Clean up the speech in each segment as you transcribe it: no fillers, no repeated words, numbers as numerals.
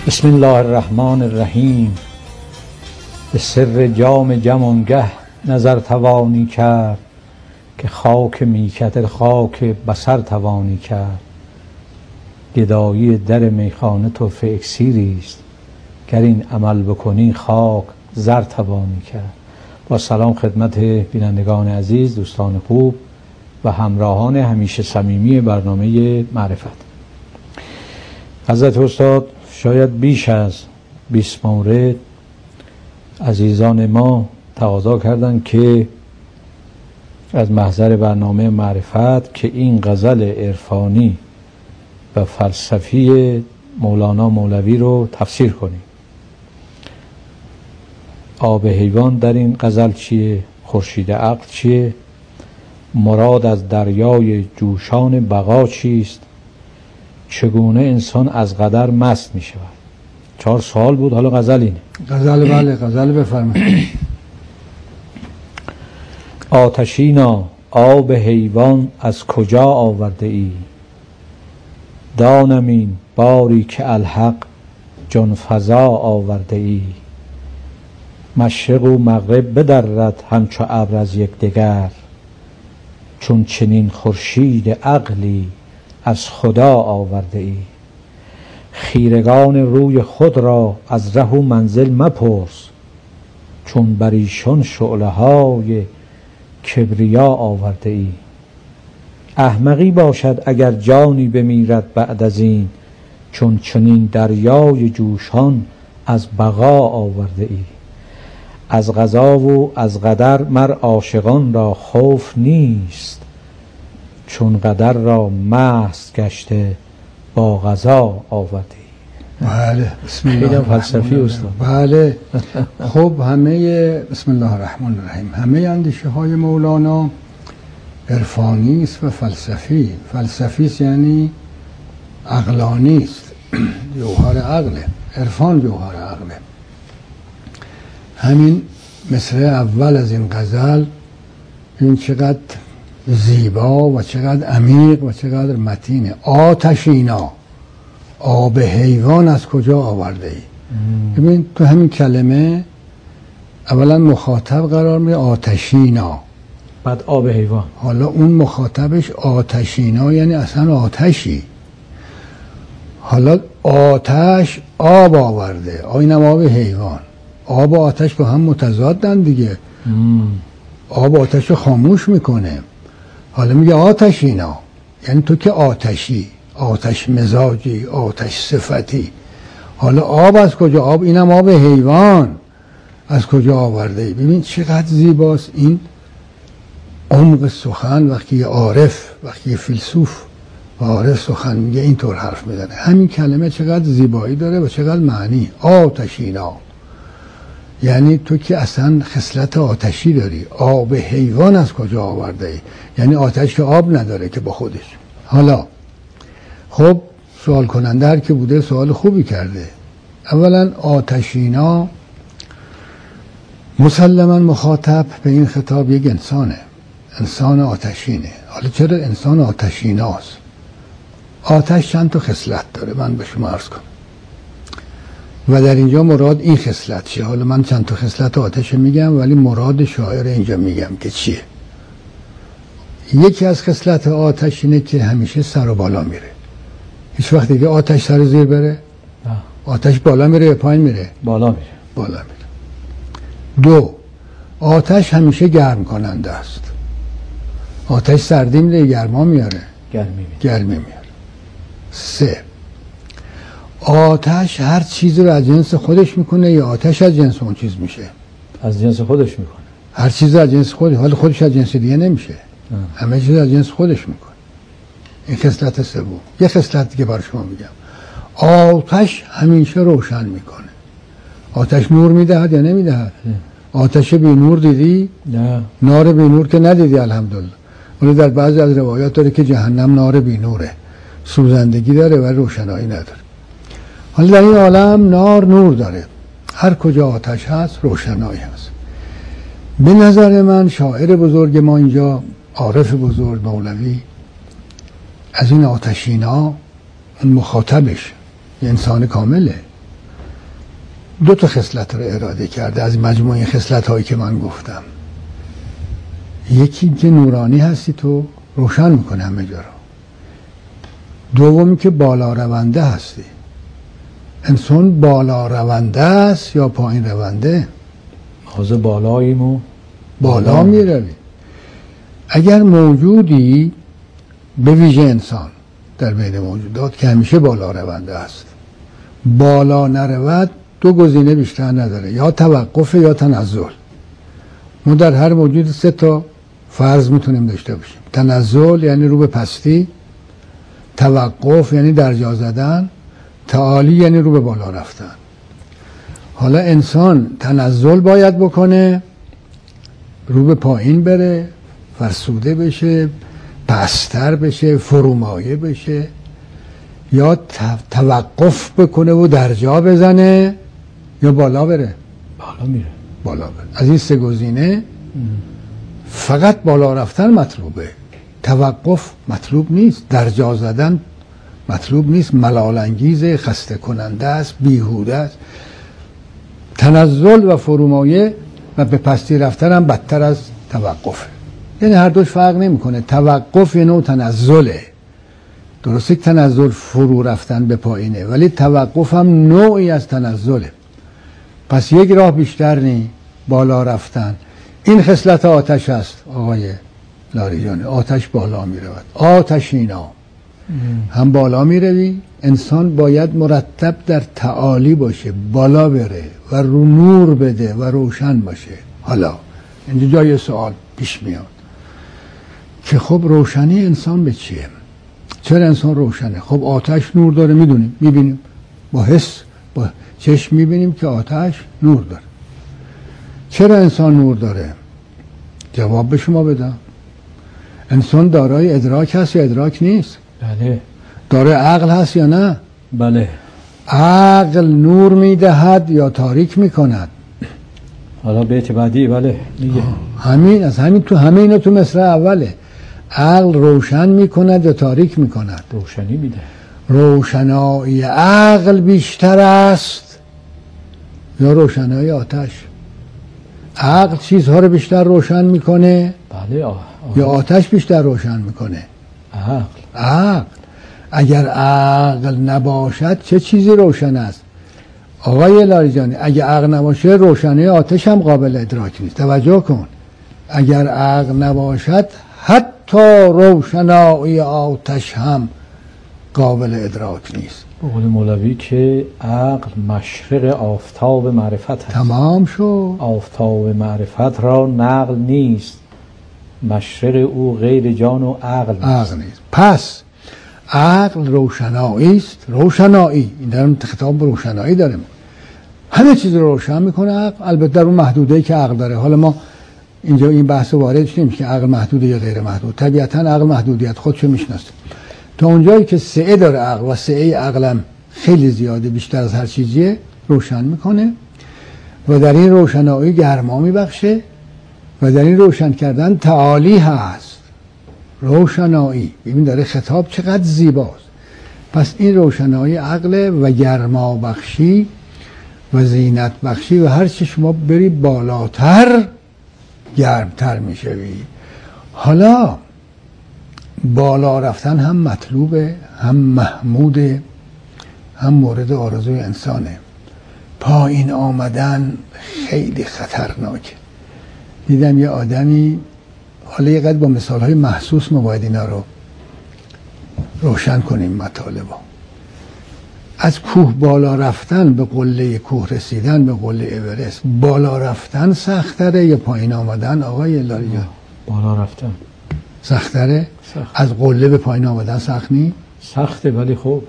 بسم الله الرحمن الرحیم. به سر جام جمانگه نظر توانی کرد، که خاک میکده خاک بصر توانی کرد. گدایی در میخانه طرفه اکسیری است، گر این عمل بکنی خاک زر توانی کرد. با سلام خدمت بینندگان عزیز، دوستان خوب و همراهان همیشه صمیمی برنامه معرفت. حضرت استاد شاید بیش از 20 مورد عزیزان ما تقاضا کردند که از محضر برنامه معرفت که این غزل عرفانی و فلسفی مولانا مولوی رو تفسیر کنیم. آب حیوان در این غزل چیه؟ خورشید عقل چیه؟ مراد از دریای جوشان بقا چیست؟ چگونه انسان از قدر مست می شود؟ 4 سوال بود، حالا غزل اینه. غزل بله، غزل بفرمایید. آتشینا آب حیوان از کجا آورده ای؟ دانم این باری که الحق جان فزا آورده ای. مشرق و مغرب بدرد همچو ابر از یکدیگر، چون چنین خورشید عقلی از خدا آورده ای. خیرگان روی خود را از ره و منزل مپرس، چون بر ایشان شعله های کبریا آورده ای. احمقی باشد اگر جانی بمیرد بعد از این، چون چنین دریای جوشان از بقا آورده ای. از قضا و از قدر مر عاشقان را خوف نیست، چون قدر را مست گشته با قضا آورده ای. بله، بسم الله فلسفی استاد. بله. خب همه بسم الله الرحمن الرحیم، همه اندیشه های مولانا عرفانی است و فلسفی. فلسفی است یعنی عقلانی است، جوهر عقله. عرفان جوهر عقله. همین مصرع اول از این غزل، این چقدر زیبا و چقدر عمیق و چقدر متینه. آتشینا آب حیوان از کجا آورده ای؟ ببین تو همین کلمه اولا مخاطب قرار میگیره آتشینا، بعد آب حیوان. حالا اون مخاطبش آتشینا یعنی اصلا آتشی. حالا آتش آب آورده، اینم آب حیوان. آب و آتش با هم متضادن دیگه. آب آتش رو خاموش میکنه. حالا میگه آتشینا یعنی تو که آتشی، آتش مزاجی، آتش صفتی. حالا آب از کجا؟ آب اینم آب حیوان از کجا آورده ای؟ ببین چقدر زیباست این عمق سخن. وقتی یه عارف، وقتی یه فیلسوف و عارف سخن میگه اینطور حرف میزنه. همین کلمه چقدر زیبایی داره و چقدر معنی. آتشینا یعنی تو که اصلا خصلت آتشی داری. آب حیوان از کجا آورده ای؟ یعنی آتش که آب نداره که با خودش. حالا خب سوال کننده هر که بوده سوال خوبی کرده. اولا آتشینا مسلما مخاطب به این خطاب یک انسانه، انسان آتشینه. حالا چرا انسان آتشیناست؟ آتش چند تا خصلت داره، من به شما عرض کنم و در اینجا مراد این خصلت چیه. حالا من چند تا خصلت آتش میگم، ولی مراد شاعر اینجا میگم که چیه. یکی از خصلت آتش اینه که همیشه سر و بالا میره. هیچ وقت دیگه آتش سر زیر بره؟ آتش بالا میره یا پایین میره؟ بالا میره. بالا میره. 2 آتش همیشه گرم کننده است. آتش سردی میده گرما میاره؟ گرمی میاره. 3 آتش هر چیزی رو از جنس خودش میکنه یا آتش از جنس اون چیز میشه؟ از جنس خودش میکنه. هر چیز از جنس خودش، حالا خودش از جنس دیگه نمیشه. همه چیز از جنس خودش میکنه. این خصلت سوم. یه خصلت دیگه برای شما میگم. آتش همیشه روشن میکنه. آتش نور میدهد یا نمیدهد؟ آتش بی نور دیدی؟ نه. نار بی نور که ندیدی الحمدلله. ولی در بعضی از روایات داره که جهنم نار بی نوره، سوزندگی داره و روشنایی نداره. حالا در این عالم نور داره. هر کجا آتش هست روشنایی هست. به نظر من شاعر بزرگ ما اینجا، عارف بزرگ مولوی، از این آتشینا اون مخاطبش یه انسان کامله، دو تا خصلت رو اراده کرده از مجموعه خصلت هایی که من گفتم. یکی که نورانی هستی تو، روشن میکنه همه جا رو. دومی که بالا رونده هستی. انسان بالا رونده است یا پایین رونده؟ حاضر بالاییم و بالا میروی. اگر موجودی به ویژه انسان در بین موجودات که همیشه بالا رونده است، بالا نرود دو گزینه بیشتر نداره، یا توقف یا تنزل. ما در هر موجود سه تا فرض میتونیم داشته باشیم. تنزل یعنی رو به پستی، توقف یعنی درجا زدن، تعالی یعنی رو به بالا رفتن. حالا انسان تنزل باید بکنه، رو به پایین بره، فرسوده بشه، پستر بشه، فرومایه بشه، یا توقف بکنه و درجا بزنه یا بالا بره. بالا میره. بالا بره. از این سه گزینه فقط بالا رفتن مطلوبه، توقف مطلوب نیست، درجا زدن مطلوب نیست، ملال انگیزه، خسته کننده است، بیهوده است. تنزل و فرومایه و به پستی رفتن هم بدتر از توقفه. یعنی هر دوش فرق نمیکنه. توقف یه نوع تنزله، درسته که تنزل فرو رفتن به پایینه، ولی توقف هم نوعی از تنزله. پس یک راه بیشتر نی بالا رفتن. این خصلت آتش است آقای لاریجانی. آتش بالا می رود، آتشینا. هم بالا می روی. انسان باید مرتب در تعالی باشه، بالا بره و رو نور بده و روشن باشه. حالا اینجا جای سوال پیش میاد که خب روشنی انسان به چیه؟ چرا انسان روشنه؟ خب آتش نور داره، میدونیم، میبینیم، با حس با چشم میبینیم که آتش نور داره. چرا انسان نور داره؟ جواب به شما بدم. انسان دارای ادراک هست یا ادراک نیست؟ بله. دارای عقل هست یا نه؟ بله. عقل نور میدهد یا تاریک میکند؟ حالا بیت بعدی بله میگه همین، از همین تو همه اینا تو مصرع اوله. عقل روشن میکند یا تاریک میکند؟ روشنی میده. روشنایی عقل بیشتر است یا روشنایی آتش؟ عقل چیزها رو بیشتر روشن میکنه بله. یا آتش بیشتر روشن میکنه؟ عقل. اگر عقل نباشد چه چیزی روشن است؟ آقای لاریجانی اگر عقل نباشه روشنی آتش هم قابل ادراک نیست. توجه کن، اگر عقل نباشد حتی روشنایی آتش هم قابل ادراک نیست. به قول مولوی که عقل مشرق آفتاب معرفت هست. تمام شد. آفتاب معرفت را نقل نیست، مشرق او غیر جان و عقل نیست. پس عقل روشنایی است. روشنایی، این در خطاب به روشنایی داریم. همه چیز رو روشن میکنه عقل، البته در اون محدوده‌ای که عقل داره. حالا ما اینجا این بحث واردش نمیشه که عقل محدوده یا غیر محدود. طبیعتا عقل محدودیت خودشو میشناسه. تا اونجایی که سعه داره عقل و سعه عقلم خیلی زیاده، بیشتر از هر چیزیه، روشن میکنه و در این روشنایی گرما میبخشه و در این روشن کردن تعالی هست. روشنایی، ببین داره خطاب چقدر زیباست. پس این روشنایی عقل و گرما بخشی و زینت بخشی و هر چی شما بری بالاتر گرمتر میشوی. حالا بالا رفتن هم مطلوبه، هم محموده، هم مورد آرزوی انسانه. پایین آمدن خیلی خطرناکه. دیدم یه آدمی، حالا یه قدر با مثالهای محسوس ما باید اینا رو روشن کنیم مطالبا. از کوه بالا رفتن به قله کوه رسیدن به قله اورست، بالا رفتن سختره یا پایین آمدن آقای لاریجان؟ بالا رفتن سختره؟ از قله به پایین آمدن سخت نی؟ سخته، ولی خب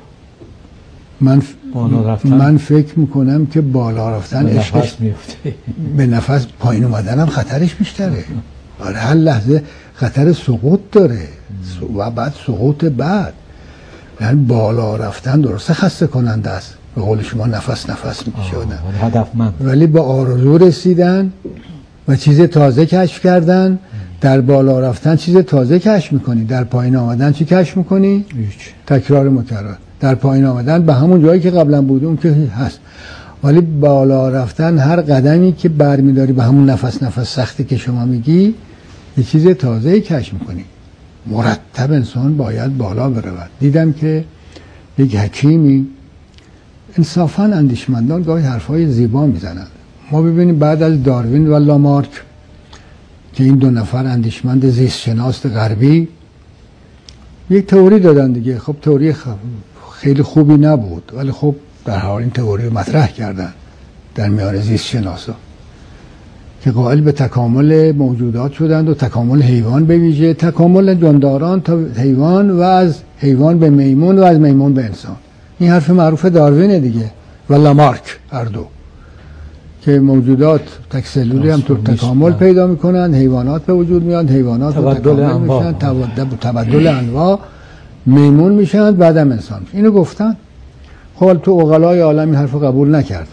من فکر میکنم که بالا رفتن به نفس میفته، به نفس پایین اومدن هم خطرش بیشتره. آره هر لحظه خطر سقوط داره و بعد سقوط بعد. یعنی بالا رفتن درسته خسته کننده است، به قول شما نفس میکشه آدم، هدفمند، ولی به آرزو رسیدن و چیز تازه کشف کردن. در بالا رفتن چیز تازه کشف میکنی، در پایین آمدن چی کشف میکنی؟ تکرار مکرر. در پایین آمدن به همون جایی که قبلا بوده اون که هست. ولی بالا رفتن هر قدمی که برمیداری به همون نفس سختی که شما میگی یه چیز تازه‌ای کشف میکنی. مرتب انسان باید بالا برود. دیدم که یک حکیمی، انصافاً اندیشمندان گاهی حرفای زیبا میزنند. ما ببینیم بعد از داروین و لامارک که این دو نفر اندیشمند زیست شناس غربی یک تئوری دادن دیگه. خب تئوری خیلی خوبی نبود، ولی خب در حال این تئوری رو مطرح کردن در میان زیست شناسا که قائل به تکامل موجودات شدند و تکامل حیوان به ویژه، تکامل جانداران تا حیوان و از حیوان به میمون و از میمون به انسان. این حرف معروف داروینه دیگه و لامارک هر دو، که موجودات تکسلولی هم تو تکامل پیدا میکنن، حیوانات به وجود میان، حیوانات تبدل میشن، تبدل انواع میمون میشن، بعدم انسان میشن. اینو گفتن. خب تو عقلای عالم این حرف قبول نکردم،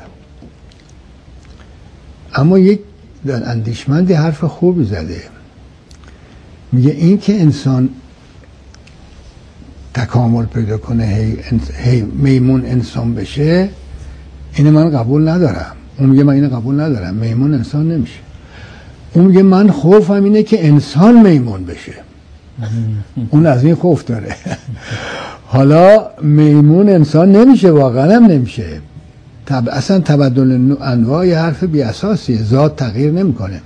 اما یک اندیشمندی حرف خوبی زده، میگه این که انسان تکامل پیدا کنه میمون انسان بشه، اینو من قبول ندارم. اون میگه من اینو قبول ندارم، میمون انسان نمیشه. اون میگه من خوفم اینه که انسان میمون بشه. اون از این خوف داره. حالا میمون انسان نمیشه، واقعا هم نمیشه. اصلا تبدل انواع حرف بی اساسیه، ذات تغییر نمیکنه.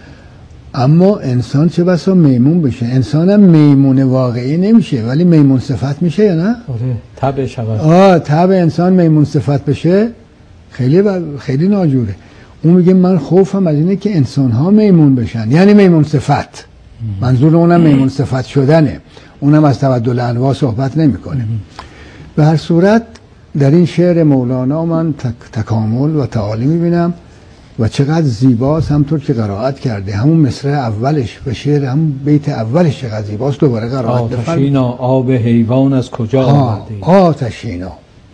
اما انسان چه بسا میمون بشه. انسان هم میمون واقعی نمیشه، ولی میمون صفت میشه یا نه؟ طبعش عوض. طبع انسان میمون صفت بشه خیلی ناجوره. اون میگه من خوفم از اینه که انسان ها میمون بشن، یعنی میمون صفت. منظور اونم میمون صفت شدنه، اونم از تبدل انواع صحبت نمیکنه. به هر صورت در این شعر مولانا من تکامل و تعالی میبینم و چقدر زیباست. همطور که قرائت کرده همون مصرع اولش و شعر همون بیت اولش چقدر زیباست. دوباره قرائت آتشینا آب حیوان از کجا آورده؟ آتشینا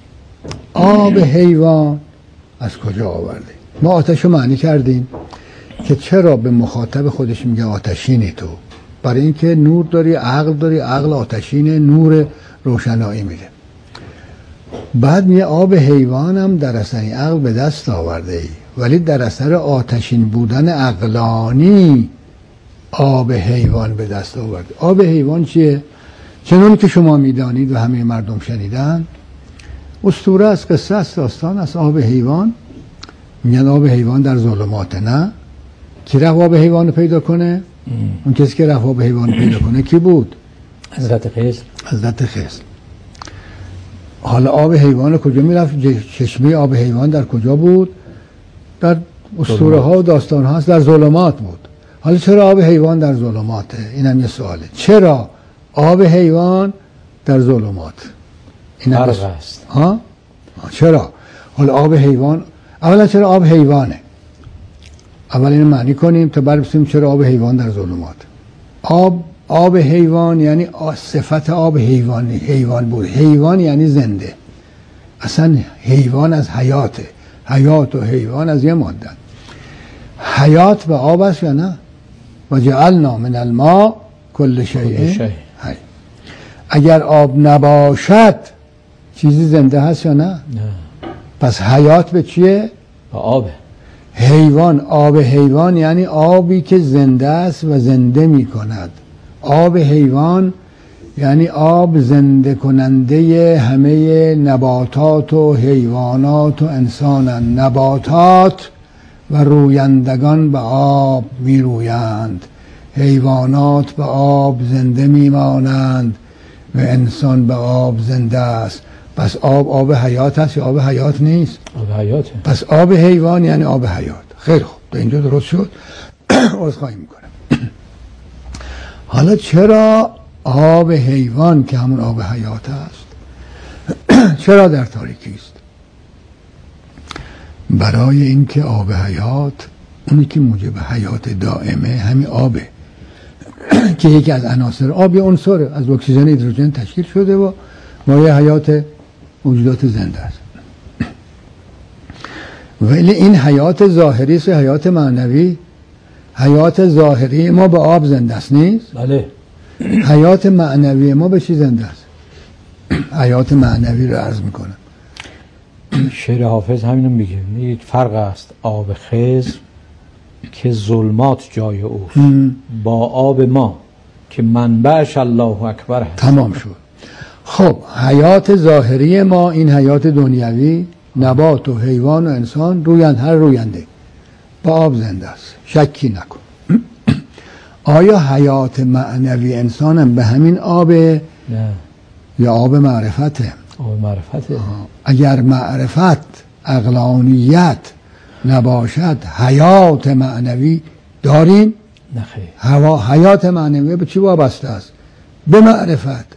آب حیوان از کجا آورده؟ ما آتش رو معنی کردیم که چرا به مخاطب خودش میگه آتشینی تو؟ برای اینکه نور داری، عقل داری، عقل آتشینه، نور روشنایی میده. بعد میگه آب حیوانم در اثر این عقل به دست آورده ای، ولی در اثر آتشین بودن عقلانی آب حیوان به دست آورده. آب حیوان چیه؟ چنون که شما میدانید و همه مردم شنیدن، اسطوره است، قصه است، داستان است. آب حیوان میگن آب حیوان در ظلمات. نه، کی رفت آب حیوان پیدا کنه؟ اون کسی که رفت آب حیوان پیدا کنه کی بود؟ حضرت خضر. حالا آب حیوان کجا میرفت؟ چشمه آب حیوان در کجا بود؟ در اسطوره ها و داستان ها هست، در ظلمات بود. حالا چرا آب حیوان در ظلماته؟ اینم یه سواله. چرا آب حیوان در ظلمات؟ اینم فرق است. چرا؟ حالا آب حیوان، اولا چرا آب حیوانه؟ اول اینو معنی کنیم تا بعد بسیم چرا آب حیوان در ظلمات. آب حیوان یعنی صفت آب حیوان بود. حیوان یعنی زنده. اصلا حیوان از حیاته. حیات و حیوان از یه ماده. حیات به آب است یا نه؟ و جعلنا من الماء کل شیء حی. اگر آب نباشد چیزی زنده هست یا نه؟ پس حیات به چیه؟ به آب. حیوان، آب حیوان یعنی آبی که زنده است و زنده می کند. آب حیوان یعنی آب زنده کننده همه نباتات و حیوانات و انسانن. نباتات و رویندگان به آب می رویند، حیوانات به آب زنده می مانند و انسان به آب زنده است. پس آب حیات هست یا آب حیات نیست؟ آب حیاته. پس آب حیوان یعنی آب حیات. خیلی خوب، به اینجا درست شد. عذرخواهی میکنم. حالا چرا آب حیوان که همون آب حیات است چرا در تاریکی است؟ برای اینکه آب حیات، اونی که موجب حیات دائمه، همین آبه که یکی از عناصر آب یه عنصره، از اکسیژن هیدروژن تشکیل شده و مایه حیات موجودات زنده است. ولی این حیات ظاهری است، حیات معنوی. حیات ظاهری ما به آب زنده است نیست؟ بله. حیات معنوی ما به چی زنده است؟ حیات معنوی رو عرض میکنم. شعر حافظ همینو میگه، یک فرق است آب خضر که ظلمات جای اوست با آب ما که منبعش الله اکبر هست. تمام شد. خب حیات ظاهری ما، این حیات دنیوی، نبات و حیوان و انسان هر روینده با آب زنده است، شکی نکن. آیا حیات معنوی انسان هم به همین آبه؟ نه. یا آب معرفته؟ آب معرفته. اگر معرفت عقلانیت نباشد حیات معنوی داریم؟ نه خیر. حیات معنوی به چی وابسته است؟ به معرفت.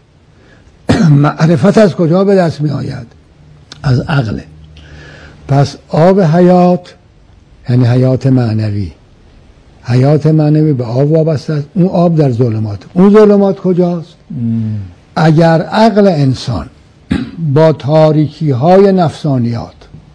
معرفت از کجا به دست می آید؟ از عقل. پس آب حیات یعنی حیات معنوی. حیات معنوی به آب وابسته است. اون آب در ظلمات. اون ظلمات کجاست؟ اگر عقل انسان با تاریکی های نفسانیات،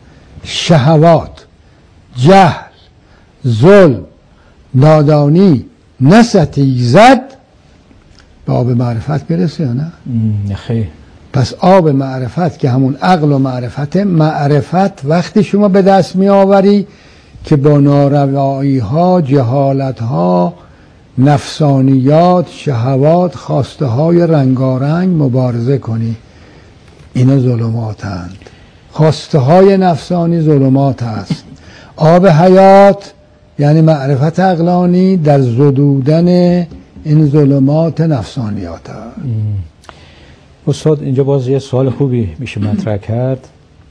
شهوات، جهل، ظلم، نادانی نستیزد، به آب معرفت برسه یا نه؟ نه خیر. پس آب معرفت که همون عقل و معرفت وقتی شما به دست می آوری که با ناروایی ها، جهالت ها، نفسانیات، شهوات، خواسته های رنگارنگ مبارزه کنی، اینا ظلماتند. خواسته های نفسانی ظلمات هست. آب حیات یعنی معرفت عقلانی در زدودن این ظلمات نفسانیات هست. استاد اینجا باز یه سوال خوبی میشه مطرح کرد.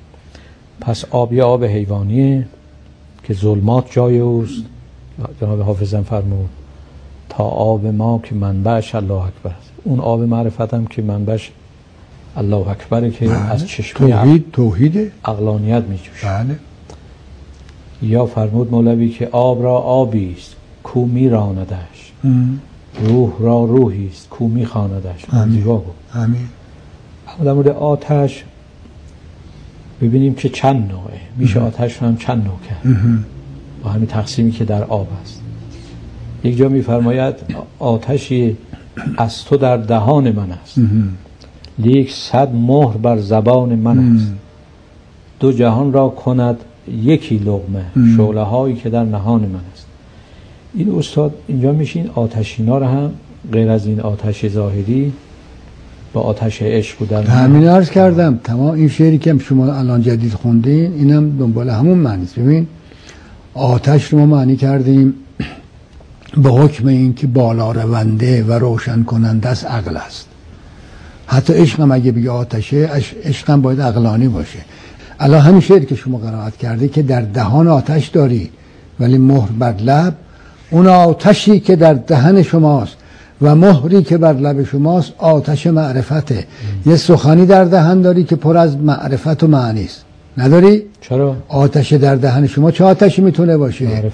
پس آب یه آب حیوانیه که ظلمات جای اوست، جناب حافظم فرمود، تا آب ما که منبعش الله اکبر است. اون آب معرفت هم که منبعش الله اکبره که از چشمه توحید عقلانیت میجوشه. بله. یا فرمود مولوی که آب را آبی است کو میراندش، روح را روحی است کو میخواندش. زیبا گفت. آمین. اما در مورد آتش ببینیم که چند نوعه میشه. آتش رو هم چند نوع کرد با همین تقسیمی که در آب است. یک جا میفرماید آتشی از تو در دهان من است، لیک 100 مهر بر زبان من است. دو جهان را کند یکی لقمه، شعله هایی که در نهان من است. این استاد اینجا میشه این آتشینا رو هم غیر از این آتش ظاهری با آتش عشق بودن همین عرض کردم. تمام این شعری که شما الان جدید خوندین اینم دنبال همون معنی است. ببین آتش رو ما معنی کردیم به حکم این که بالا رونده و روشن کننده است، عقل است. حتی عشق هم اگه بگه آتشه، عشق هم باید عقلانی باشه. الان همین شعری که شما قرائت کرده که در دهان آتش داری ولی مهر بر لب، اون آتشی که در دهن شماست و مهری که بر لب شماست آتش معرفته. یه سخنی در دهن داری که پر از معرفت و معنی است، نداری؟ چرا؟ آتش در دهن شما چه آتشی میتونه باشه؟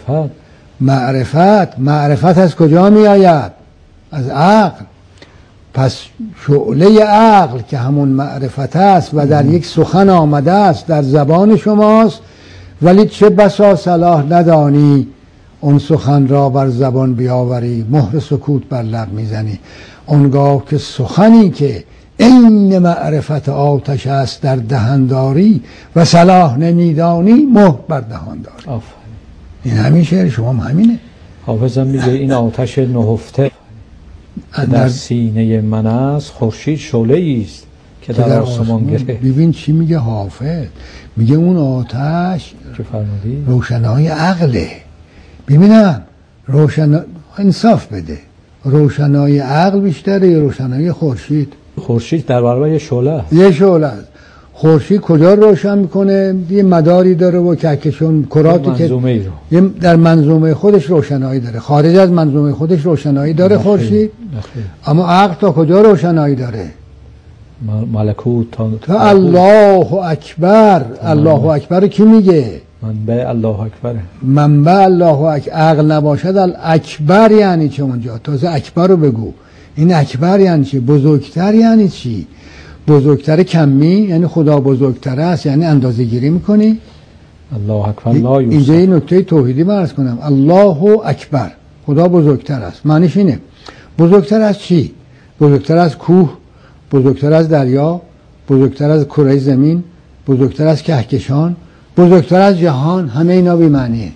معرفت از کجا می آید؟ از عقل. پس شعله عقل که همون معرفت است و در یک سخن آمده است در زبان شماست، ولی چه بسا صلاح ندانی اون سخن را بر زبان بیاوری، مهر سکوت بر لب میزنی. اونگاه که سخنی که عین معرفت آتش است در دهنداری و صلاح نمیدانی، مهر بر دهان داری. این همین شعر شما هم همینه. حافظم میگه این آتش نهفته در سینه من است، خورشید شعله است که در آسمان گره. ببین چی میگه حافظ، میگه اون آتش روشنای عقله. ببینم انصاف بده، روشنای عقل بیشتره یا روشنای خورشید؟ خورشید در برابر یه شعله است. یه شعله است. خورشید کجا روشن میکنه؟ یه مداری داره و کهکشان کراتی که در منظومه خودش روشنایی داره. خارج از منظومه خودش روشنایی داره خورشید. اما عقل تا کجا روشنایی داره؟ ملکوت تا الله اکبر. الله اکبر کی میگه؟ منبع الله اکبره. منبع الله اکبر. عقل نباشد الاکبر یعنی چه اونجا؟ تازه اکبر رو بگو. این اکبر یعنی چی؟ بزرگتر یعنی چی؟ بزرگتر کمی یعنی خدا بزرگتر است، یعنی اندازه گیری میکنی؟ الله اکبر لا یوسف. اینجا این نکته توحیدی عرض کنم. الله اکبر، خدا بزرگتر است. معنیش اینه. بزرگتر از چی؟ بزرگتر از کوه، بزرگتر از دریا، بزرگتر از کره زمین، بزرگتر از کهکشان، بزرگتر از جهان، همه اینا بی معنیه.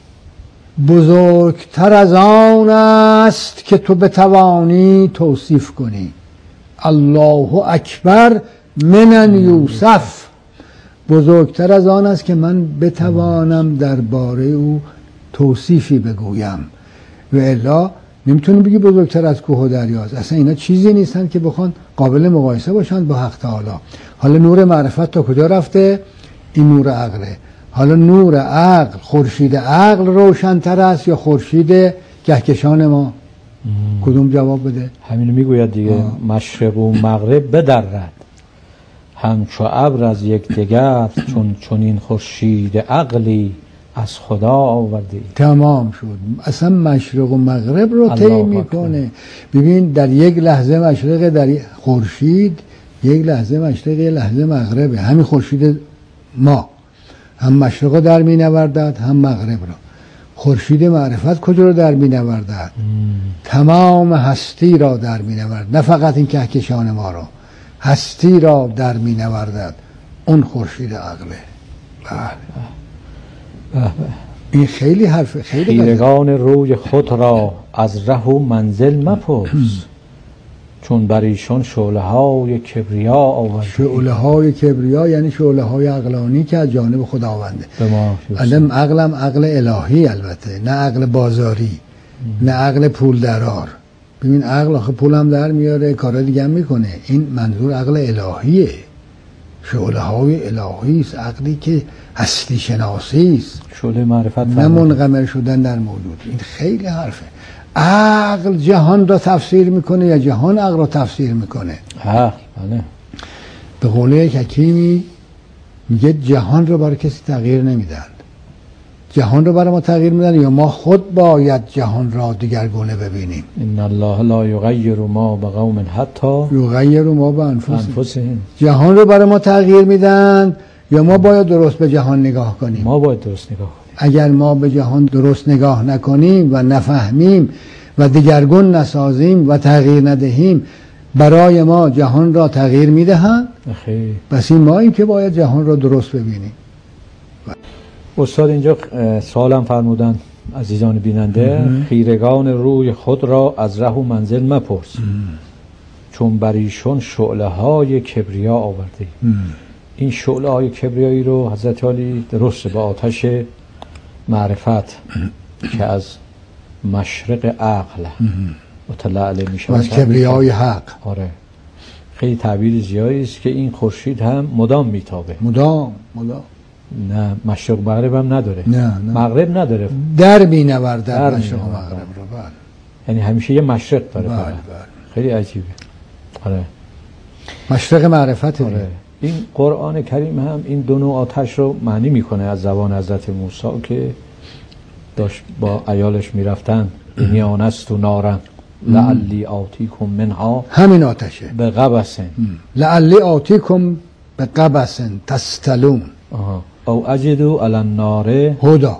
بزرگتر از آن است که تو بتوانی توصیف کنی. الله اکبر من یوسف. بزرگتر از آن است که من بتوانم درباره او توصیفی بگویم. و الا نمیتونی بگی بزرگتر از کوه و دریاست. اصلا اینا چیزی نیستن که بخوان قابل مقایسه باشن با حق تعالی. حالا نور معرفت تا کجا رفته؟ این نور عقله. حالا نور عقل، خورشید عقل روشن‌تر است یا خورشید کهکشان ما؟ کدوم جواب بده؟ همینو میگوید دیگه. مشرق و مغرب بدرد همچو ابر از یکدیگر، چون این خورشید عقلی از خدا آوردی. تمام شد. اصلا مشرق و مغرب رو طی میکنه. ببین در یک لحظه مشرق در خورشید، یک لحظه مشرق، یک لحظه مغربه. همین خورشید ما هم مشرق رو در می نوردد هم مغرب رو. خورشید معرفت کجا رو در می نوردد؟ تمام هستی را در می نوردد، نه فقط این کهکشان ما رو، هستی را در می نوردد. اون خورشید عقله. این خیلی حرف خیلی خیرگان روی خود را از ره و منزل مپرس، چون بر ایشان شعله های کبریا آورد. شعله های کبریا یعنی شعله های عقلانی که از جانب خداونده. علم عقلم عقل الهی، البته نه عقل بازاری، نه عقل پول درار. ببین عقل آخه پولم در میاره، کارا دیگه هم میکنه. این منظور عقل الهیه، شعله های الهی است، عقلی که هستی شناسی است، شعله معرفت، نه منقمر شدن در موجود. این خیلی حرفه. عقل جهان را تفسیر میکنه یا جهان عقل را تفسیر میکنه؟ عقل. بله. به قول یک حکیمی میگه جهان رو برای کسی تغییر نمیدن. جهان رو برای ما تغییر میدن یا ما خود باید جهان را دیگرگونه ببینیم؟ ان الله لا یغیر ما بقوم حتی یغیر ما بانفسهم. جهان رو برای ما تغییر میدن یا ما باید درست به جهان نگاه کنیم؟ ما باید درست نگاه کنیم. اگر ما به جهان درست نگاه نکنیم و نفهمیم و دیگرگون نسازیم و تغییر ندهیم، برای ما جهان را تغییر میدهند. خیلی. بس این ما این که باید جهان را درست ببینیم. استاد اینجا سوالم فرمودن عزیزان بیننده، خیرگان روی خود را از ره و منزل مپرس، چون بر ایشان شعله های کبریا آورده. این شعله های کبریایی رو حضرت علی درسته با آتش معرفت که از مشرق عقل متلعله می شود، از کبریای حق. آره خیلی تعبیر زیادی است که این خورشید هم مدام میتابه. مدام. نه مشرق مغرب هم نداره. نه. مغرب نداره، در مینورد مشرق و مغرب رو. بله. یعنی همیشه یه مشرق داره. بله. خیلی عجیبه. آره مشرق معرفت. آره. این قرآن کریم هم این دو نوع آتش رو معنی میکنه از زبان حضرت موسی که داشت با عیالش میرفتن. اینی آنست و نارن لعلی آتیکم منها، همین آتشه، به قبسن. لعلی آتیکم به قبسن تستلون او اجدو علی النار هدا.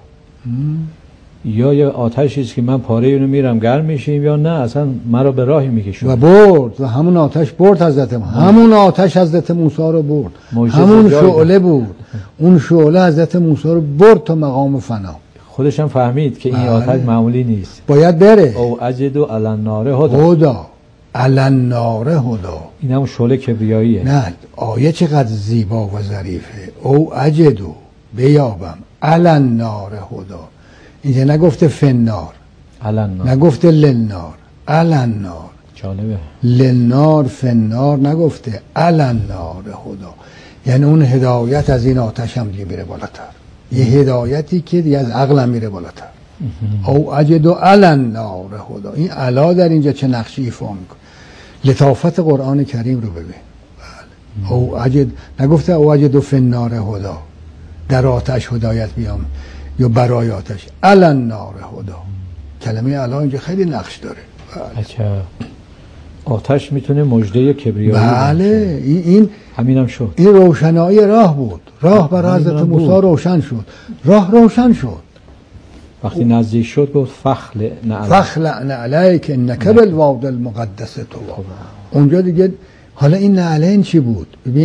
یا یه آتشی است که من پاره اینو میرم گرم میشیم، یا نه اصلا مرا به راهی میکشونه. و برد و همون آتش برد حضرت موسی. همون آتش حضرت موسی رو برد. همون شعله بود. اون شعله حضرت موسی رو برد تا مقام فنا. خودش هم فهمید که این آتش معمولی نیست، باید بره. او اجدو علی النار هدا. علی النار هدا. این هم شعله کبریاییه. نه آیه چقدر زیبا و ظریفه. او اجدو بیابم علی النار هدا. اینجا نگفته فنار، نگفته للنار، النار. جالبه. للنار فنار نگفته، النار هدا. یعنی اون هدایت از این آتش هم دیگه میره بالاتر. یه هدایتی که دیگه از عقلم میره بالاتر. او اجدو النار هدا. این علا در اینجا چه نقشی ایفا میکنه. لطافت قرآن کریم رو ببین. بله. او اجد نگفته او اجدو فنار هدا، در آتش هدایت بیام یا برای آتش. النار هدا. کلمه علا اینجا خیلی نقش داره. بله. آتش میتونه مژده کبریایی. بله. این همینم شد. این روشنایی راه بود. راه برای حضرت موسی روشن شد. راه روشن شد. وقتی نزدیک شد گفت فخلع علیک انک بالواد المقدس طوی. اونجا دیگه حالا این نعلین چی بود؟ ببین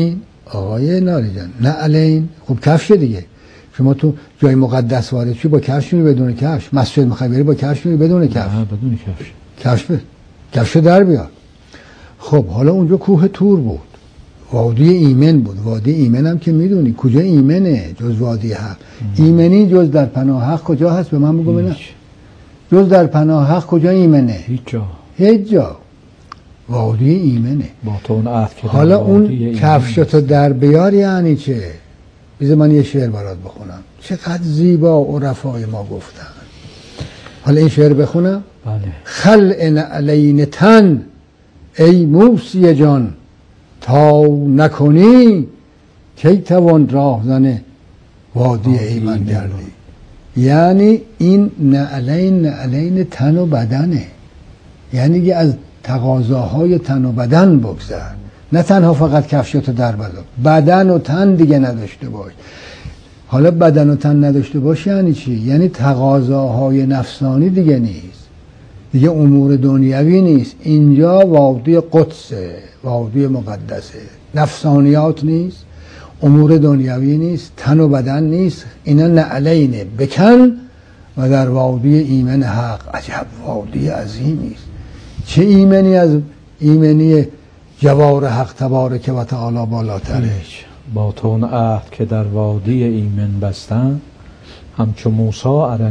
آقای ناری جان، نعلین خب کفش دیگه. شما تو جای مقدس وارد شی با کفش میری بدون کفش، مسجد میخوای بری با کفش میری بدون کفش؟ نه بدون کفش. کفش در بیار. خب حالا اونجا کوه تور بود، وادی ایمن بود. وادی ایمن هم که میدونی کجا ایمنه جز وادی حق؟ ایمنی جز در پناه حق کجا هست؟ به من بگو ببینم. جز در پناه حق کجا ایمنه؟ هیچ جا. وادی ایمنه. با تو اون عهد که حالا اون کفشتو در بیار یعنی چه؟ بذار من یه شعر برات بخونم. چقدر زیبا عرفای ما گفتن. حالا این شعر بخونم؟ بله. خلع نعلین تن ای موسی جان، تا نکنی کی توان راهزن وادی ایمن گردی. یعنی این نعلین تن و بدنه، یعنی که از تقاضاهای تن و بدن بگذر، نه تنها فقط کفشتو در بذار، بدن و تن دیگه نداشته باش. حالا بدن و تن نداشته باش یعنی چی؟ یعنی تقاضاهای نفسانی دیگه نیست، دیگه امور دنیوی نیست. اینجا وادی قدسه، وادی مقدسه، نفسانیات نیست، امور دنیوی نیست، تن و بدن نیست. اینا نعلینه، بکن و در وادی ایمن حق. عجب وادی عظیمی است. چه ایمنی از ایمنی جوار حق تبارک و تعالی بالاتره. با تو اون عهد که در وادی ایمن بستن، همچو موسی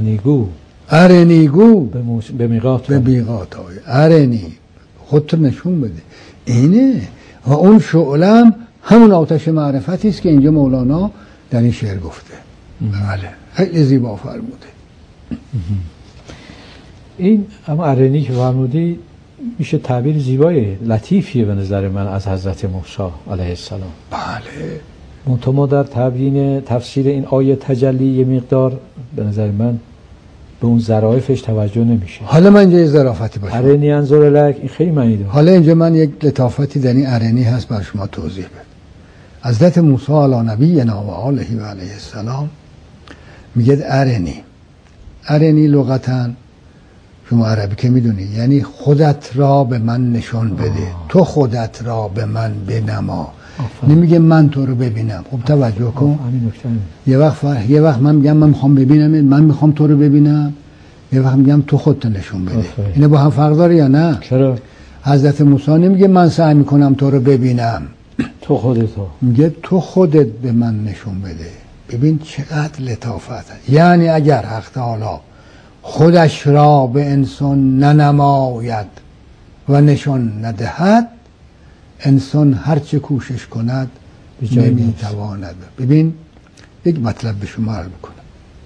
ارنیگو به میقات های ارنی خودت نشون بده. اینه و اون شعلم همون آتش معرفتی است که اینجا مولانا در این شعر گفته. بله خیلی زیبا فرموده. این اما ارنی که فرمودی میشه تعبیر زیبای لطیفیه به نظر من از حضرت موسی علیه السلام. بله. منتها ما در تفسیر این آیه تجلی یه مقدار به نظر من به اون ظرافش توجه نمیشه. حالا من اینجا یه ظرافتی باشه. ارنی انظر لک، این خیلی معنی داره. حالا اینجا من یک لطافتی در این ارنی هست بر شما توضیح بدم. حضرت موسی علی نبینا و آله و علیه السلام میگه ارنی لغتاً شما عربی که میدونی یعنی خودت را به من نشان بده. تو خودت را به من بنما. نمیگه من تو رو ببینم. خب توجه کن. یه وقت من میگم من میخوام ببینم، من میخوام تو رو ببینم. یه وقت میگم تو خودت نشون بده. اینه با هم فرق داره یا نه؟ چرا؟ حضرت موسی نمیگه من سعی میکنم تو رو ببینم، تو خودتو میگه تو خودت به من نشون بده. ببین چقدر لطافت. یعنی اگر حق تعالی خودش را به انسان ننماید و نشان ندهد، انسان هرچه کوشش کند نمیتواند. ببین یک مطلب به شما عرض بکنم.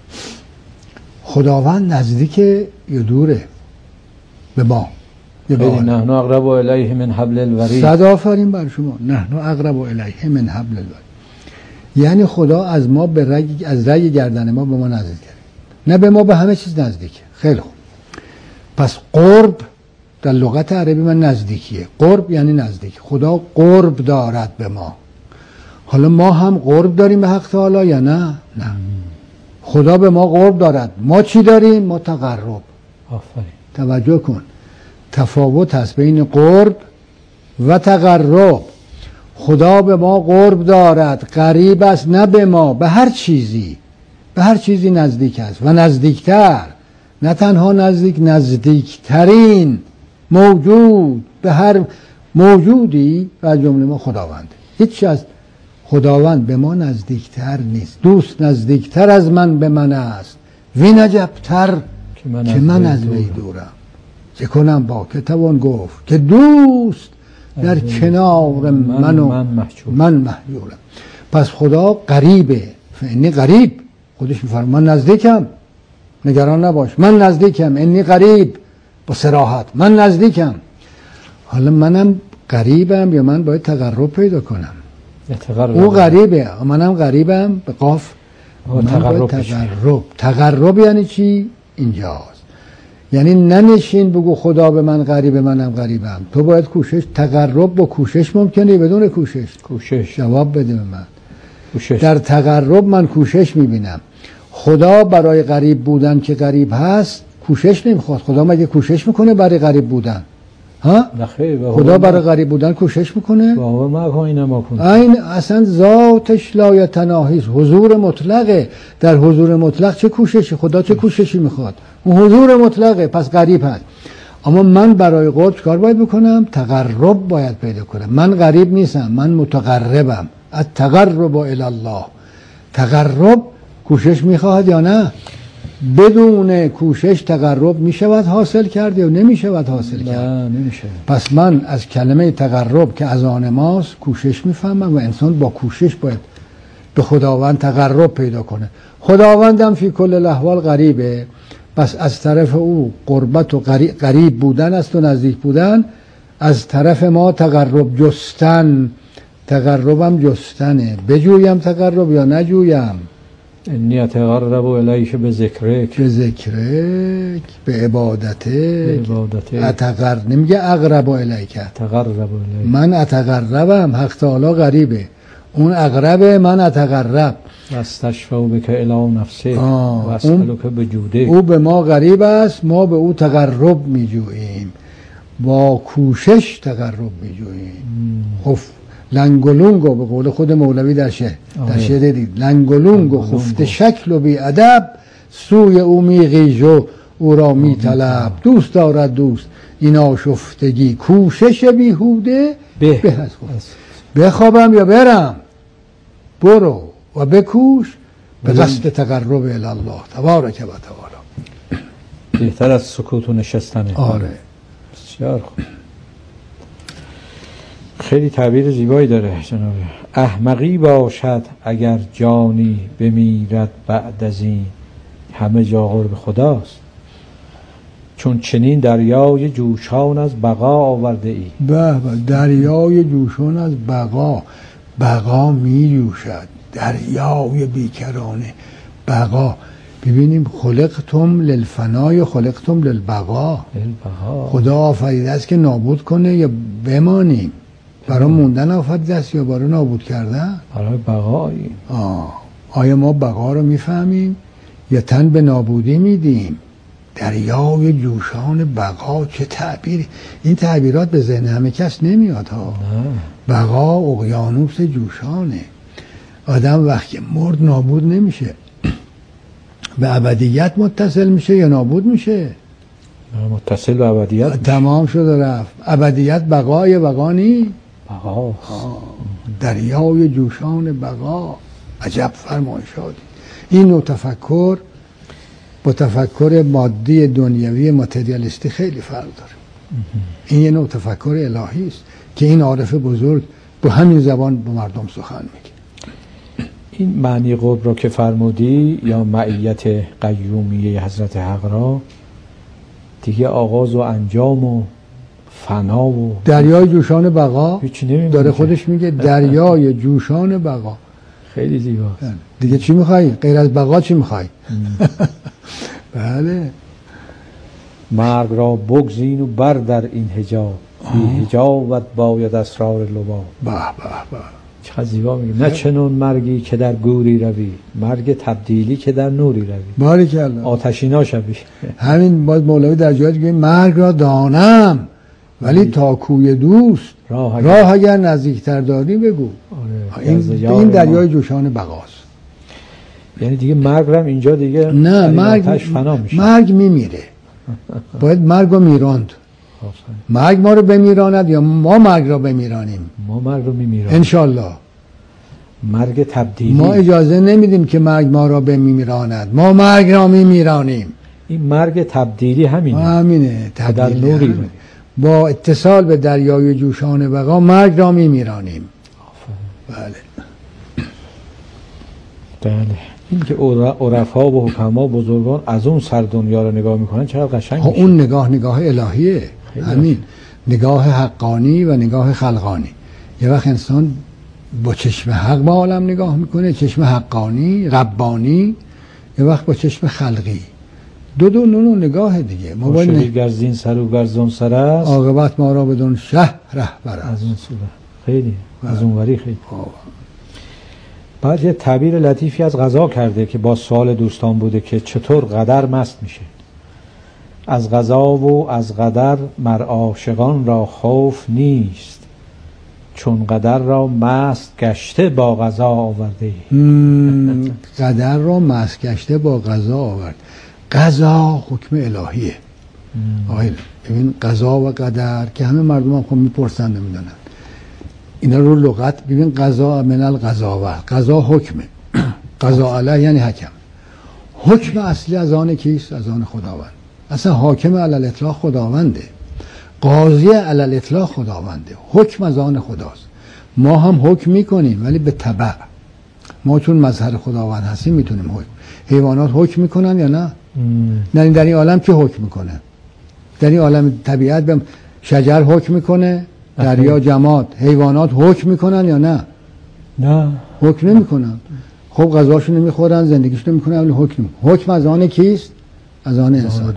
خداوند نزدیک یا دوره به ما؟ نحن اقرب الیه من حبل الورید. صد آفرین بر شما. نحن اقرب الیه من حبل الورید. یعنی خدا از ما از رگ گردن ما به ما نزدیکه، نه به ما به همه چیز نزدیکه. خیلی خوب. پس قرب در لغت عربی من نزدیکیه. قرب یعنی نزدیک. خدا قرب دارد به ما. حالا ما هم قرب داریم به حق تعالی یا نه؟ نه. خدا به ما قرب دارد. ما چی داریم؟ ما تقرب. آفرین. توجه کن. تفاوت هست بین قرب و تقرب. خدا به ما قرب دارد، قریب است نه به ما، به هر چیزی نزدیک است و نزدیکتر. نه تنها نزدیکترین موجود به هر موجودی و از جمله ما خداوند. هیچ از خداوند به ما نزدیکتر نیست. دوست نزدیکتر از من به من است، وین عجبتر که من از وی دورم. چه کنم با که توان گفت که دوست در کنار من محجورم. پس خدا قریبه. فانی قریب. خودش میفرماید من نزدیکم، نگران نباش، من نزدیکم. انی قریب، با صراحت من نزدیکم. حالا منم قریبم یا من باید تقرب پیدا کنم؟ او قریبه، منم قریبم به قاف. تقرب یعنی چی؟ اینجاست. یعنی ننشین بگو خدا به من قریبه منم قریبم. تو باید کوشش. تقرب با کوشش ممکنه بدون کوشش؟ جواب بده به من. در تقرب من کوشش میبینم. خدا برای قریب بودن که قریب هست کوشش نمیخواد. خدا مگه کوشش میکنه برای قریب بودن؟ ها؟ نخیر. خدا برای غریب بودن کوشش میکنه. باور ما اینما کن. این اصلا ذاتش لایتناهی است، حضور مطلقه. در حضور مطلق چه کوششی؟ خدا چه کوششی میخواد؟ اون حضور مطلقه، پس غریب هست. اما من برای قرب کار باید بکنم؟ تقرب باید پیدا کنم. من غریب نیستم، من متقربم. التقرب الی الله. تقرب کوشش میخواهد یا نه؟ بدون کوشش تقرب میشود حاصل کرد یا نمیشود حاصل کرد؟ نه نمیشه. پس من از کلمه تقرب که از آن ماست کوشش میفهمم و انسان با کوشش باید به خداوند تقرب پیدا کنه. خداوندم فی کل الاحوال غریبه، پس از طرف او قربت و قریب بودن است و نزدیک بودن، از طرف ما تقرب جستن. تقربم جستنه. بجویم تقرب یا نجویم؟ انی اتقرب الیک بذکرک. به ذکرک، به عبادتک. عبادتک. نمیگه اقرب الیک. تقرب الیک. من اتقربم، حق تعالی غریبه، اون اقربه، من اتقرب. استشفع بک الی نفسه و اسألک بجودک. او به ما غریب است، ما به او تقرب میجوییم، با کوشش تقرب میجوییم. خب لنگولونگو به قول خود مولوی در شعر دید، لنگولونگو خفته شکل و بی ادب، سوی او میغیژ و او را میطلب. دوست دارد دوست این آشفتگی، کوشش بیهوده به از خود. بخوابم یا برم؟ برو و بکوش به قصد تقرب الی الله تبارک و تعالی. بهتر از سکوت و نشستنه. آره بسیار خوب. خیلی تعبیر زیبایی داره جناب. احمقی باشد اگر جانی بمیرد بعد از این، همه جا قرب خداست، چون چنین دریای جوشان از بقا آورده ای. به دریای جوشان از بقا می جوشد، دریای بیکرانه بقا. ببینیم خلقتم للفنای خلقتم للبقا. خدا آفریده است که نابود کنه یا بمانیم؟ برای موندن آفریده است یا برای نابود کردن؟ برای بقایی. آیا ما بقا رو میفهمیم یا تن به نابودی میدیم؟ دریای جوشان بقا، چه تعبیری! این تعبیرات به ذهن همه کس نمیاد ها. بقا اقیانوس جوشانه. آدم وقتی مرد نابود نمیشه، به ابدیت متصل میشه یا نابود میشه؟ متصل به ابدیت. تمام شد و رفت. ابدیت بقای بقا نی؟ بقا. دریای جوشان بقا. عجب فرمایشاتی. این نوع تفکر با تفکر مادی دنیوی ماتریالیستی خیلی فرق داره. این یه نوع تفکر الهی است که این عارف بزرگ با همین زبان به مردم سخن میگه. این معنی قرب را که فرمودی یا معیت قیومیه حضرت حق را، دیگه آغاز و انجام و فنا و دریای جوشان بقا داره خودش میگه. دریای جوشان بقا خیلی زیباست. دیگه چی میخوای؟ غیر از بقا چی میخوای؟ بله. مرگ را بگزین و بر در این حجاب، بی حجابت باید اسرار لباب. به به به، چقدر زیبا میگه. نه چنون مرگی که در گوری روی، مرگ تبدیلی که در نوری روی. باریکالله. آتشینا شبیه. همین باید مولوی در جایی که مرگ را دانم ولی تا کوی دوست راه اگر نزدیکتر داری بگو. این دریای جوشان بقاست. یعنی دیگه مرگ هم اینجا دیگه نه، مرگ میمیره. باید مرگ رو میراند. مرگ ما رو بمیراند یا ما مرگ را بمیرانیم؟ ما مرگ رو میمیرانیم انشالله. مرگ تبدیلی ما اجازه نمیدیم که مرگ ما را بمیراند، ما مرگ را میمیرانیم. این مرگ تبدیلی همینه تبدیلی همینه. با اتصال به دریای جوشان بقا مرگ را میمیرانیم. بله بله. این که عرفا و حکما بزرگان از اون سر دنیا رو نگاه میکنن چقدر قشنگ میشه. اون نگاه الهیه. همین نگاه حقانی و نگاه خلقانی. یه وقت انسان با چشم حق به عالم نگاه میکنه، چشم حقانی ربانی، یه وقت با چشم خلقی. دو نگاه دیگه. ما باید گرزین سر و گرزون سر است، عاقبت ما را بدون شه رهبر از اون صورت. خیلی از اون وری خیلی. بعد یه تعبیر لطیفی از قضا کرده که با سوال دوستان بوده که چطور قدر مست میشه. از قضا و از قدر مر عاشقان را خوف نیست، چون قدر را مست گشته با قضا آورده ای. قدر را مست گشته با قضا آورد. قضا حکم الهیه. آقای ببین قضا و قدر که همه مردم هم خب میپرسن نمیدونن اینا رو لغت. ببین قضا من القضاوه، قضا حکمه، قضا علیه یعنی حکم. حکم اصلی از آن کیست؟ از آن خداوند. اصلا حاکم علی الاطلاق خداونده، قاضی علی الاطلاق خداونده، حکم از آن خداست. ما هم حکم میکنیم ولی به تبع. ما چون مظهر خداوند هستیم میتونیم حکم. حیوانات حکم میکنن یا نه؟ نه. در این عالم که حکم میکنه؟ در این عالم طبیعت به شجر حکم میکنه، دریا، جماد، حیوانات حکم میکنن یا نه؟ نه، حکم نمیکنن. خب غذاشون نمیخورن، زندگیشون نمیکنن، ولی حکم از آن کیست؟ از آن انسان.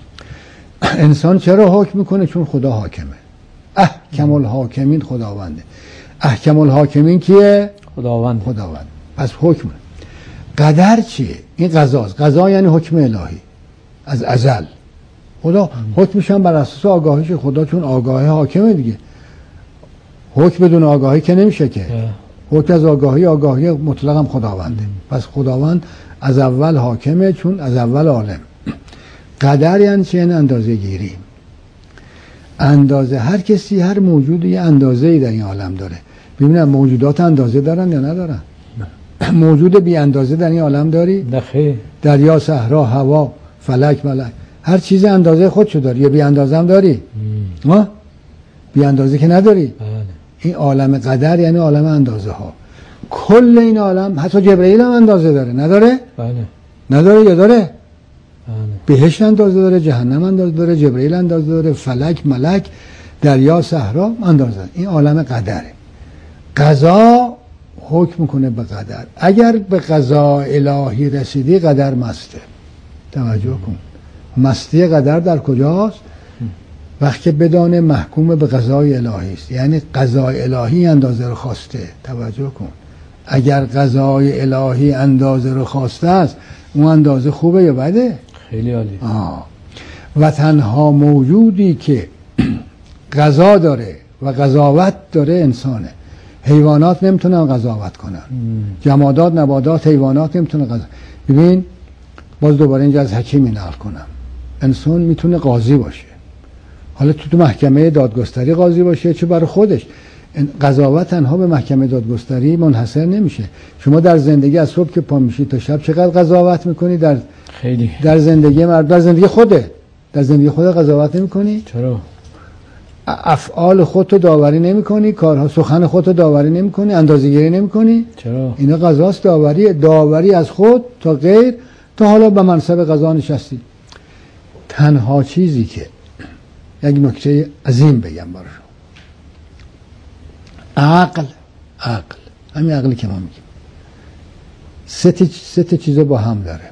انسان چرا حکم میکنه؟ چون خدا حاکمه. احکم الحاکمین خداونده. احکم الحاکمین کیه؟ خداوند. پس حکم. قدر چیه؟ این قضاست. قضا یعنی حکم الهی از ازل. خدا حکمش هم بر اساس آگاهیش خدا، چون آگاهی حاکمه دیگه. حکم بدون آگاهی که نمیشه که. حکم از آگاهی مطلق هم خداونده. پس خداوند از اول حاکمه، چون از اول عالم. قدر یعنی چه؟ یعنی اندازه گیری. اندازه. هر کسی، هر موجودی یه اندازه‌ای در این عالم داره. ببینم موجودات اندازه دارن یا ندارن؟ موجود بی اندازه در این عالم داری؟ نه خیر. دریا، صحرا، هوا، فلک، ملک، هر چیز اندازه خودشو داری. یا بی اندازه هم داری؟ ما بی اندازه که نداری. بله. این عالم قدر یعنی عالم اندازه ها. کل این عالم، حتی جبرئیل هم اندازه داره. نداره؟ بله. نداره یا داره؟ بله. بهشت اندازه داره، جهنم اندازه داره، جبرئیل اندازه داره، فلک، ملک، دریا، صحرا اندازه داره. این عالم قدره. قضا حکم میکنه به قدر. اگر به قضا الهی رسیدی قدر مسته. توجه کن. مستی قدر در کجاست؟ وقتی بدانه محکوم به قضای الهی است. یعنی قضای الهی اندازه رو خواسته. توجه کن. اگر قضای الهی اندازه رو خواسته است، اون اندازه خوبه یا بده؟ خیلی عالی. و تنها موجودی که قضا داره و قضاوت داره انسانه. حیوانات نمیتونن قضاوت کنن. جمادات، نباتات، حیوانات نمیتونن قضاوت. ببین باز دوباره اینجا از حکیمی نقل کنم. انسان میتونه قاضی باشه. حالا تو محکمه دادگستری قاضی باشه، چه برای خودش. قضاوت تنها به محکمه دادگستری منحصر نمیشه. شما در زندگی از صبح که پا میشی تا شب چقدر قضاوت میکنی؟ خیلی. در زندگی مرد، در زندگی خوده. در زندگی خودت قضاوت نمیکنی؟ چرا؟ افعال خودتو داوری نمیکنی، کارها، سخن خودتو داوری نمیکنی، اندازه‌گیری نمیکنی؟ چرا؟ اینا قضاست. داوری از خود تا غیر، تا حالا به منصب قضا نشستی. تنها چیزی که یک نکته عظیم بگم برای شما، عقل همین عقلی که ما میگیم سه تا چیز با هم داره.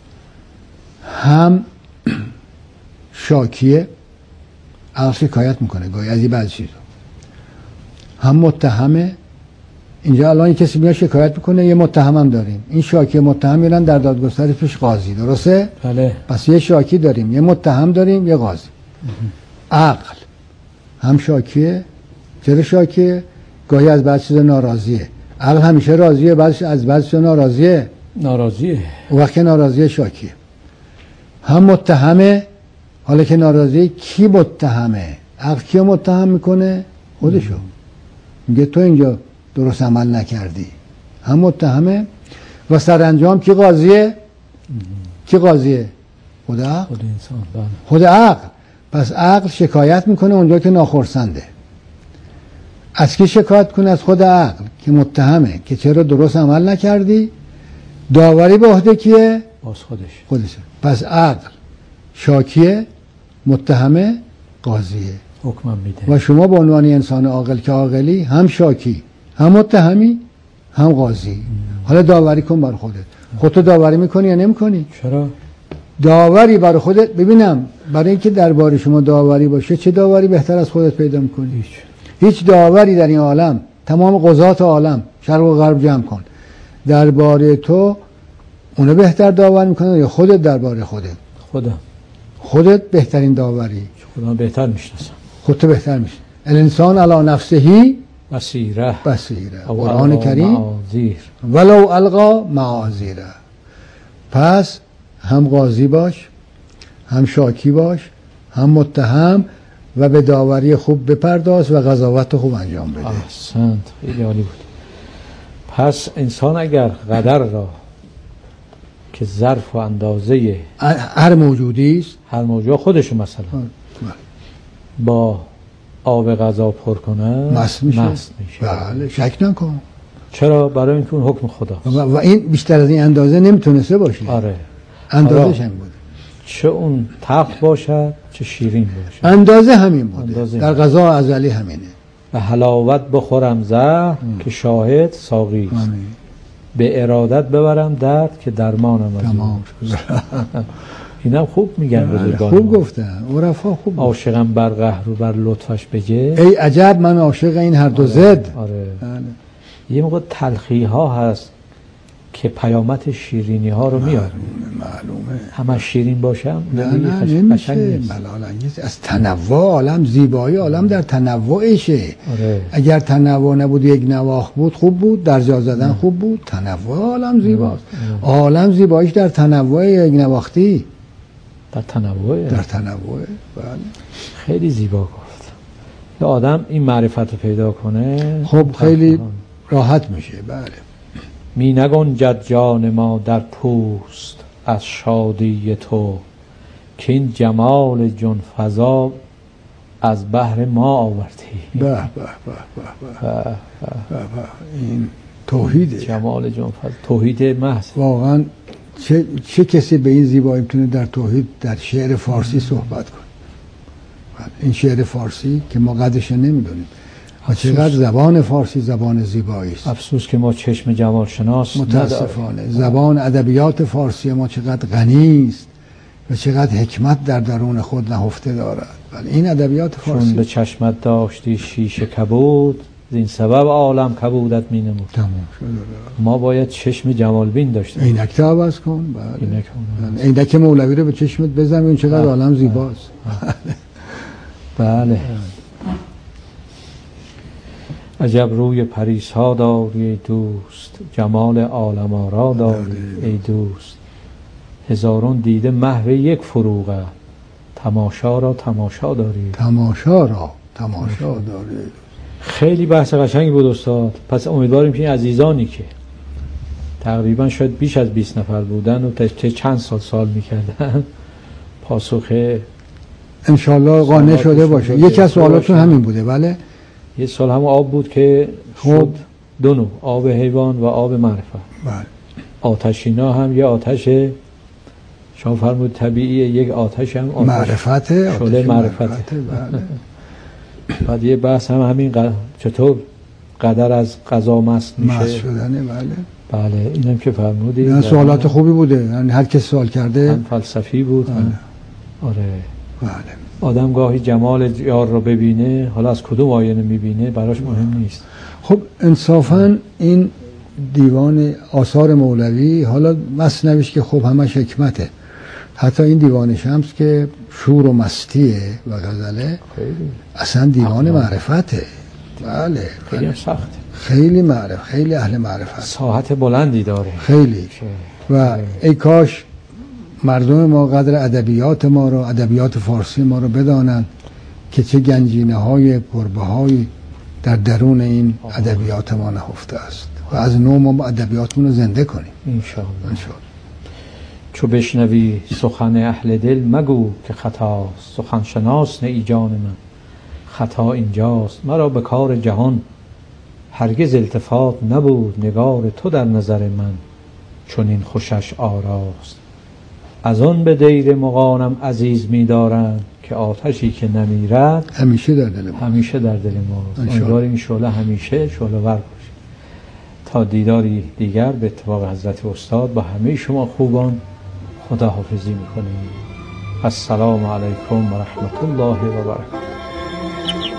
هم شاکیه، عقل شکایت میکنه گاهی از این بعض چیزا. هم متهمه. اینجا الان کسی میاد شکایت میکنه، یه متهم هم داریم. این شاکی متهم میرن در دادگستری پیش قاضی، درسته؟ بله. پس یه شاکی داریم، یه متهم داریم، یه قاضی. عقل هم شاکیه. چرا شاکیه؟ گاهی از بعض چیزا ناراضیه. عقل همیشه راضیه، از بعض چیزا ناراضیه. اون وقت ناراضیه شاکیه. هم متهمه. حالا که ناراضیه، کی متهمه؟ عقل کیو متهم میکنه؟ خودشو. میگه تو اینجا درست عمل نکردی. هم متهمه. و سرانجام کی قاضیه؟ کی قاضیه؟ خود عقل. خود انسان. بله. خود عقل. پس عقل شکایت میکنه اونجا که ناخرسنده. از کی شکایت کنه؟ از خود عقل که متهمه که چرا درست عمل نکردی. داوری به عهده کیه؟ باز خودشه. پس عقل شاکیه، متهمه، قاضیه. حکمم میده. و شما به عنوان انسان عاقل که عاقلی، هم شاکی، هم متهمی، هم قاضی. حالا داوری کن بر خودت. خودتو داوری میکنی یا نمیکنی؟ چرا؟ داوری برای خودت. ببینم برای اینکه درباره شما داوری باشه، چه داوری بهتر از خودت پیدا میکنی؟ هیچ داوری در این عالم، تمام قضات عالم شرق و غرب جمع کن، درباره تو اونو بهتر داور میکنه یا خودت درباره خودت؟ خودت بهترین داوری، خودم بهتر میشناسم، خودت بهتر میشه. الانسان علی نفسه بصیره قرآن کریم ولو القا معاذیره. پس هم قاضی باش، هم شاکی باش، هم متهم و به داوری خوب بپرداز و قضاوت خوب انجام بده. احسنت، خیلی عالی بود. پس انسان اگر قدر را که ظرف و اندازه هر موجودی است، هر موجود خودشو مثلا با آب غذا پر کنه مست میشه. بله، شک نکن. چرا؟ برای اینکه اون حکم خداست و این بیشتر از این اندازه نمیتونسته باشه. آره، اندازش هم بود. چه اون تلخ باشد چه شیرین باشد، اندازه همین بوده. در غذا ازلی همینه. به حلاوت بخورم زهر که شاهد ساقی است، به ارادت ببرم درد که درمانم از تمام شد. اینم خوب میگن بزرگان، خوب گفتن عرفا، خوب. عاشقم بر قهر و بر لطفش بجه. ای عجب من عاشق این هر دو ضد. آره. یه موقع تلخی ها هست که پیامت شیرینی ها رو میاره. معلومه. همه شیرین باشم نه نمیشه. ملال انگیز. از تنوع عالم، زیبایی عالم در تنوعشه. آره. اگر تنوع نبود، یک نواخت بود، خوب بود، در جا زدن خوب بود. تنوع عالم زیباست. عالم زیباییش در تنوع یک نواختی. در تنوع. بله. خیلی زیبا گفت. یه آدم این معرفت رو پیدا کنه خب خیلی راحت میشه. بله. می نگنجد جان ما در پوست از شادی تو، که این جمال جان فضا از بحر ما آوردی. به به این توحیده. جمال جان فضا، توحید محض. واقعا چه کسی به این زیبایی میتونه در توحید در شعر فارسی صحبت کنه؟ این شعر فارسی که ما قدرش نمیدونیم. چقدر زبان فارسی زبان زیبایی است. افسوس که ما چشم جمال شناس متاسفانه. زبان ادبیات فارسی ما چقدر غنی است و چقدر حکمت در درون خود نهفته دارد. ولی این ادبیات فارسی، چون به چشمت داشتی شیشه کبود، زین سبب عالم کبودت می نمود. تمام شد. ما باید چشم جمال بین داشته باشیم. عینک تا عوض کن. بله. عینک مولوی رو به چشمت بزن این چقدر عالم زیباست. بله. عجب روی پریسا داری ای دوست، جمال عالم آرا داری ای دوست. هزارون دیده محو یک فروغه، تماشا را تماشا داری. خیلی بحث قشنگی بود استاد. پس امیدواریم که این عزیزانی که تقریبا شاید بیش از 20 نفر بودن و چند سال میکردن پاسخ انشالله قانع شده باشه. یکی از سوالاتون همین بوده. بله. یه سال هم آب بود که شد دو نوع، آب حیوان و آب معرفت. بله. آتشینا هم یه آتش شما فرمود طبیعیه، یک آتش هم آتش معرفته، شعله معرفته. بله. بعد یه بحث هم همین چطور قدر از قضا مست میشه. مست شدنه. بله. اینم که فرمودید. این سوالات خوبی بوده. یعنی هر کس سوال کرده هم فلسفی بود. بله. آره. بله. آدم گاهی جمال یار رو ببینه، حالا از کدوم آینه میبینه براش مهم نیست. خب انصافاً این دیوان آثار مولوی، حالا مثنویش که خب همش حکمته، حتی این دیوان شمس که شور و مستیه و غزله اصلا دیوان معرفته. بله. خیلی سخته. خیلی معرف، خیلی اهل معرفت، ساحت بلندی داره خیلی. و ای کاش مردم ما قدر ادبیات ما رو، ادبیات فارسی ما رو بدانن که چه گنجینه های پربهای در درون این ادبیات ما نهفته است و از نو ما ادبیاتمون رو زنده کنیم انشاءالله. چو بشنوی سخن اهل دل مگو که خطاست، سخن شناس نه ای جان من، خطا اینجاست. مرا به کار جهان هرگز التفات نبود، نگار تو در نظر من چون این خوشش آراست. از آن به دیر مغانم عزیز می‌دارند که آتشی که نمیرد همیشه در دل ما، همیشه در دل ما. امیدواریم این شعله همیشه شعله ور باشه. تا دیداری دیگر به اتفاق حضرت استاد با همه شما خوبان خداحافظی می‌کنیم. السلام علیکم و رحمت الله و برکاته.